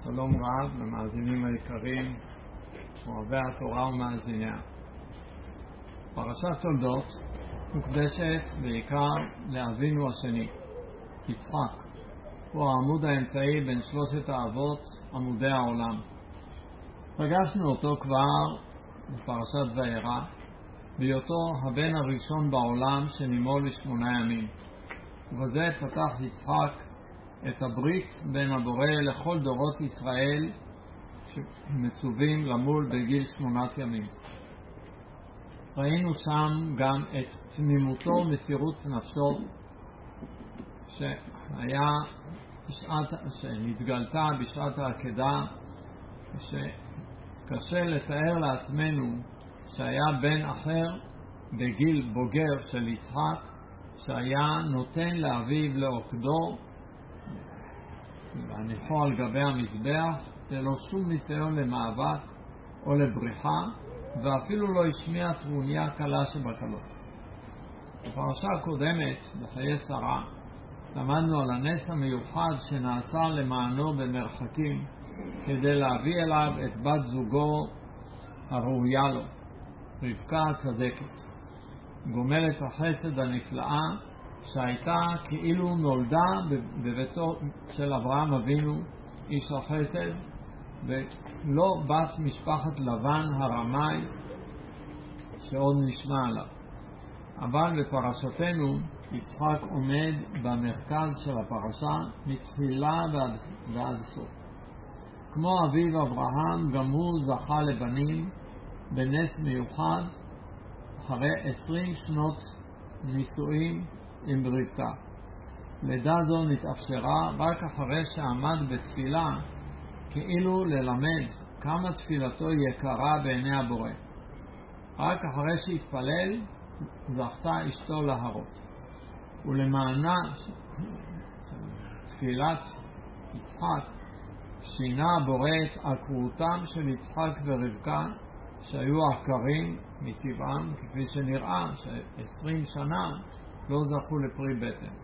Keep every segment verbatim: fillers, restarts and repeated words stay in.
שלום רב למאזינים היקרים, אוהבי התורה ומאזיניה. פרשת תולדות מוקדשת בעיקר לאבינו השני, יצחק. הוא העמוד האמצעי בין שלושת האבות עמודי העולם. פגשנו אותו כבר בפרשת וירא, בהיותו הבן הראשון בעולם שנימול לשמונה ימים. ובזה פתח יצחק את הברית בין הבורא לכל דורות ישראל שמצווים למול בגיל שמונת ימים. ראינו שם גם את תמימותו ומסירות נפשו שהיה בשעת, שנתגלתה בשעת העקדה, שקשה לתאר לעצמנו שהיה בן אחר בגיל בוגר של יצחק שהיה נותן לאביו לעוקדו והניחו על גבי המזבח ללא שום ניסיון למאבק או לבריחה, ואפילו לא השמיע טרוניה קלה שבקלות. בפרשה הקודמת בחיי שרה למדנו על הנס המיוחד שנעשה למענו במרחקים כדי להביא אליו את בת זוגו הראויה לו, רבקה הצדקת, גומלת החסד הנפלאה שהייתה כאילו נולדה בביתו של אברהם אבינו איש החסד, ולא בת משפחת לבן הרמאי שעוד נשמע עליו. אבל בפרשתנו יצחק עומד במרכז של הפרשה מתחילה ועד, ועד סוף. כמו אביו אברהם, גם הוא זכה לבנים בנס מיוחד אחרי עשרים שנות נישואים עם רבקה. לידה זו נתאפשרה רק אחרי שעמד בתפילה כאילו ללמד כמה תפילתו יקרה בעיני הבורא. רק אחרי שהתפלל זכתה אשתו להרות. ולמענה תפילת יצחק שינה הבורא את עקרותם של יצחק ורבקה שהיו עקרים מטבעם, כפי שנראה ש-עשרים שנה לא זכו לפרי בטן.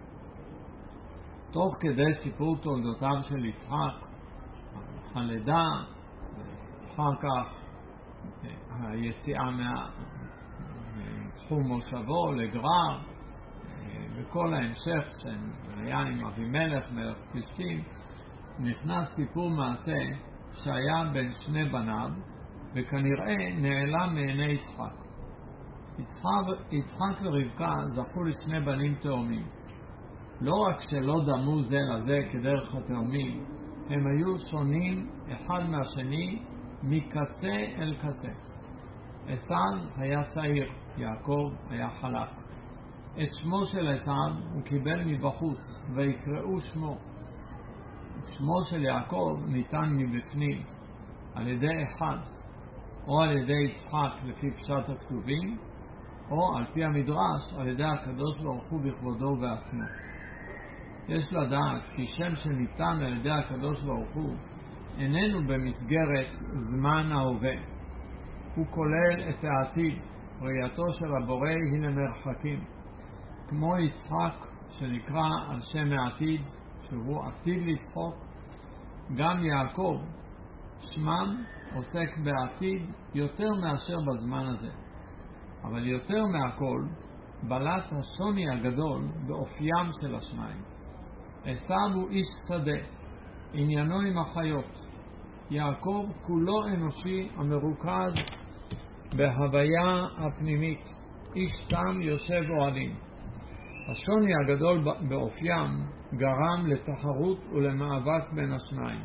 תוך כדי סיפור תולדותיו של יצחק, הלידה, אחר כך היציאה מתחום מושבו לגרר, וכל ההמשך שהיה עם אבימלך מלך פלישתים, נכנס סיפור מעשה שהיה בין שני בניו, וכנראה נעלם מעיני יצחק. יצחק, יצחק ורבקה זכו לשני בנים תאומים. לא רק שלא דמו זה לזה כדרך התאומים, הם היו שונים אחד מהשני מקצה אל קצה. עשיו היה שעיר, יעקב היה חלק. את שמו של עשיו הוא קיבל מבחוץ ויקראו שמו. שמו של יעקב ניתן מבפנים על ידי אחד, או על ידי יצחק לפי פשט הכתובים, או על פי המדרש על ידי הקדוש ברוך הוא בכבודו ובעצמו. יש לדעת כי שם שניתן על ידי הקדוש ברוך הוא איננו במסגרת זמן ההווה. הוא כולל את העתיד. ראייתו של הבורא היא למרחקים. כמו יצחק שנקרא על שם העתיד שהוא עתיד לצחוק, גם יעקב שמם עוסק בעתיד יותר מאשר בזמן הזה. אבל יותר מהכל בלט השוני הגדול באופיים של השניים. עשיו הוא איש שדה, עניינו עם החיות. יעקב כולו אנושי המרוכז בהוויה הפנימית, איש תם יושב אוהלים. השוני הגדול באופיים גרם לתחרות ולמאבק בין השניים.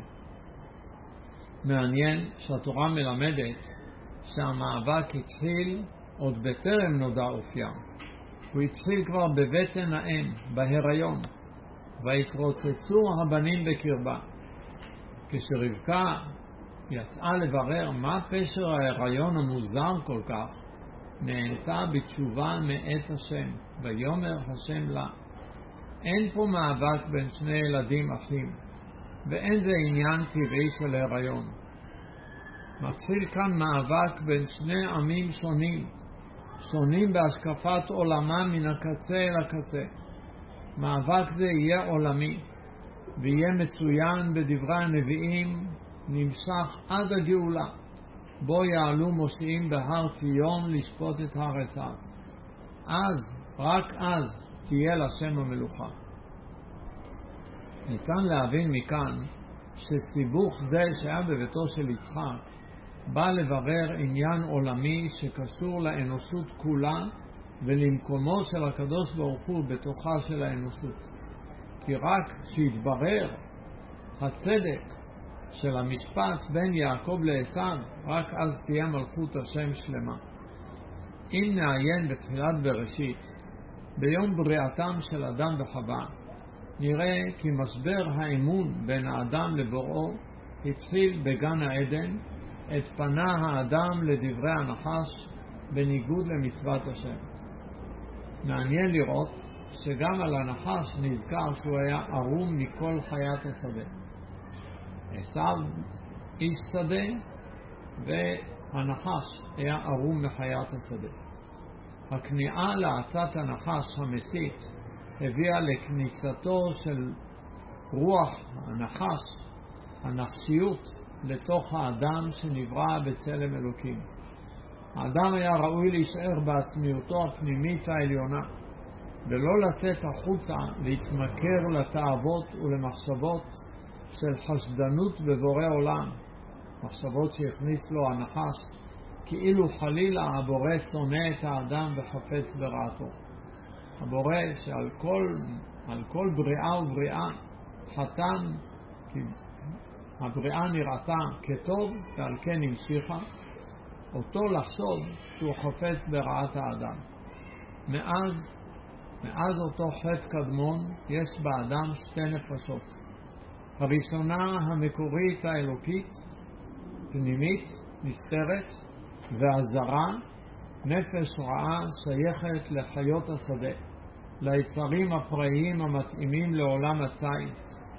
מעניין שהתורה מלמדת שהמאבק התחיל עוד בטרם נודע אופיים. הוא התחיל כבר בבטן האם, בהיריון, והתרוצצו הבנים בקרבה. כשרבקה יצאה לברר מה פשר ההיריון המוזר כל כך, נענתה בתשובה מאת השם, ויאמר השם לה. אין פה מאבק בין שני ילדים אחים, ואין זה עניין טבעי של הריון. מתחיל כאן מאבק בין שני עמים שונים, שונים בהשקפת עולמם מן הקצה אל הקצה. מאבק זה יהיה עולמי. ויהיה מצוין בדברי הנביאים נמשך עד הגאולה, בו יעלו מושיעים בהר ציון לשפוט את הר עשיו. אז, רק אז, תהיה לשם המלוכה. ניתן להבין מכאן שסיבוך זה שהיה בביתו של יצחק בא לברר עניין עולמי שקשור לאנושות כולה ולמקומו של הקדוש ברוך הוא בתוכה של האנושות. כי רק שיתברר הצדק של המשפט בין יעקב לעשיו, רק אז תהיה מלכות השם שלמה. אם נעיין בתחילת בראשית, ביום בריאתם של אדם וחווה, נראה כי משבר האמון בין האדם לבוראו התחיל בגן העדן, את פנה האדם לדברי הנחש בניגוד למצוות השם. מעניין לראות שגם על הנחש נזכר שהוא היה ערום מכל חיית השדה. עשיו איש שדה והנחש היה ערום מחיית השדה. הכניעה לעצת הנחש המסית הביאה לכניסתו של רוח הנחש, הנחשיות, לתוך האדם שנברא בצלם אלוקים. האדם היה ראוי להישאר בעצמיותו הפנימית העליונה, ולא לצאת החוצה להתמכר לתאוות ולמחשבות של חשדנות בבורא עולם, מחשבות שהכניס לו הנחש, כאילו חלילה הבורא שונא את האדם וחפץ ברעתו. הבורא שעל כל, על כל בריאה ובריאה חתם, כי הבריאה נראתה כטוב ועל כן המשיכה, אותו לחשוב שהוא חפץ ברעת האדם. מאז, מאז אותו חטא קדמון יש באדם שתי נפשות. הראשונה המקורית האלוקית, פנימית, נסתרת, והזרה, נפש רעה שייכת לחיות השדה, ליצרים הפראיים המתאימים לעולם הציד.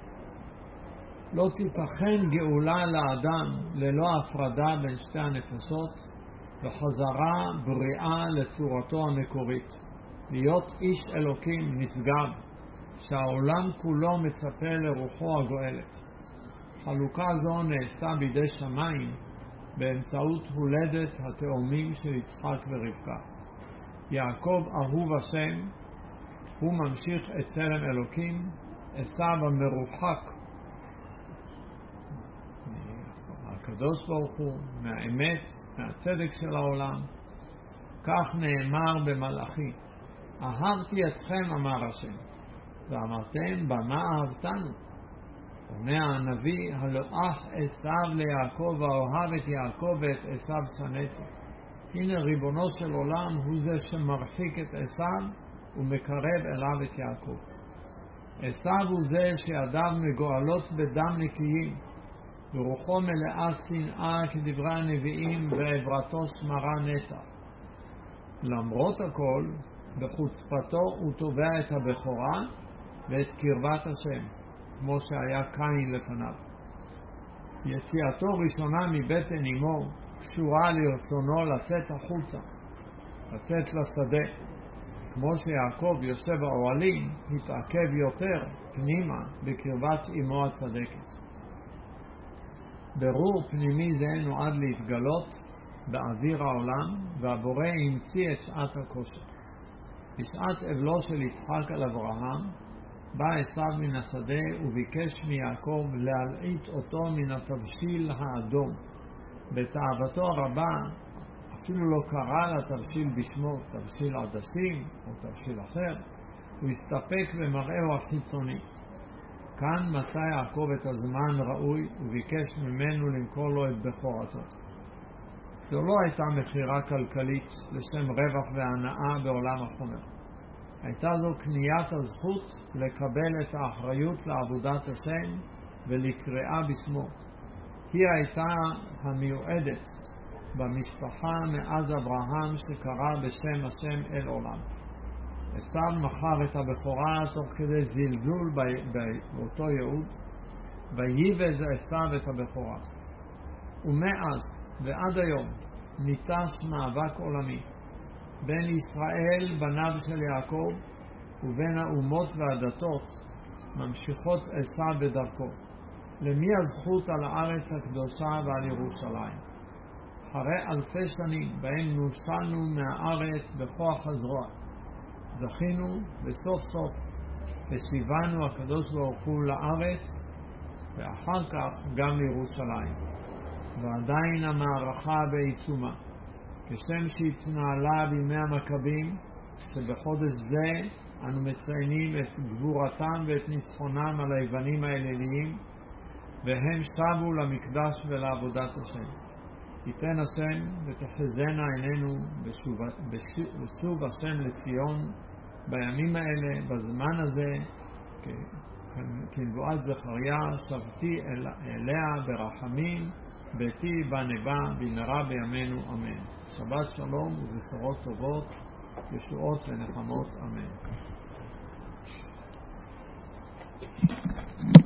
לא תיתכן גאולה לאדם ללא הפרדה בין שתי הנפשות וחזרה בריאה לצורתו המקורית, להיות איש אלוקים נשגב, שהעולם כולו מצפה לרוחו הגואלת. חלוקה זו נעשתה בידי שמיים באמצעות הולדת התאומים של יצחק ורבקה. יעקב אהוב השם, הוא ממשיך את צלם אלוקים, עשיו המרוחק הקדוש ברוך הוא, מהאמת, מהצדק של העולם. כך נאמר במלאכי, אהבתי אתכם, אמר השם, ואמרתם, במה אהבתנו? עונה הנביא, הלא אח עשיו ליעקב, ואוהב את יעקב ואת עשיו שנאתי. הנה ריבונו של עולם הוא זה שמרחיק את עשיו ומקרב אליו את יעקב. עשיו הוא זה שידיו מגואלות בדם נקיים, ורוחו מלאה שנאה כדברי הנביאים, ועברתו שמרה נצח. למרות הכל, בחוצפתו הוא תובע את הבכורה ואת קרבת השם, כמו שהיה קין לפניו. יציאתו ראשונה מבטן אמו קשורה לרצונו לצאת החוצה, לצאת לשדה. כמו שיעקב יושב באוהלים, התעכב יותר פנימה בקרבת אמו הצדקת. ברור פנימי זה נועד להתגלות באוויר העולם, והבורא המציא את שעת הכושר. בשעת אבלו של יצחק על אברהם, בא עשיו מן השדה וביקש מיעקב להלעיט אותו מן התבשיל האדום. בתאוותו הרבה אפילו לא קרא לתבשיל בשמו, תבשיל עדשים או תבשיל אחר, הוא הסתפק במראהו החיצוני. כאן מצא יעקב את הזמן ראוי וביקש ממנו למכור לו את בכורתו. זו לא הייתה מחירה כלכלית לשם רווח והנאה בעולם החומר. הייתה זו קניית הזכות לקבל את האחריות לעבודת השם ולקראה בשמו. היא הייתה המיועדת במשפחה מאז אברהם שקרא בשם השם אל עולם. עשיו מכר את הבכורה תוך כדי זלזול באותו ייעוד, וייבז עשיו את הבכורה. ומאז ועד היום ניטש מאבק עולמי בין ישראל בניו של יעקב ובין האומות והדתות ממשיכות עשה בדרכו. למי הזכות על הארץ הקדושה ועל ירושלים? אחרי אלפי שנים בהם נוסענו מהארץ בכוח הזרוע, זכינו בסוף סוף ושיבנו הקדוש ברוך הוא לארץ ואחר כך גם לירושלים. ועדיין המערכה בעיצומה, כשם שהתנהלה בימי המכבים, שבחודש זה אנו מציינים את גבורתם ואת ניצחונם על היוונים האליליים, והם שבו למקדש ולעבודת השם. ייתן השם ותחזינה עינינו בשוב, בשוב השם לציון בימים האלה, בזמן הזה, כנבואת זכריה, שבתי אל, אליה ברחמים, ביתי בנבא במהרה בימינו אמן. שבת שלום ובשורות טובות, ישועות ונחמות אמן.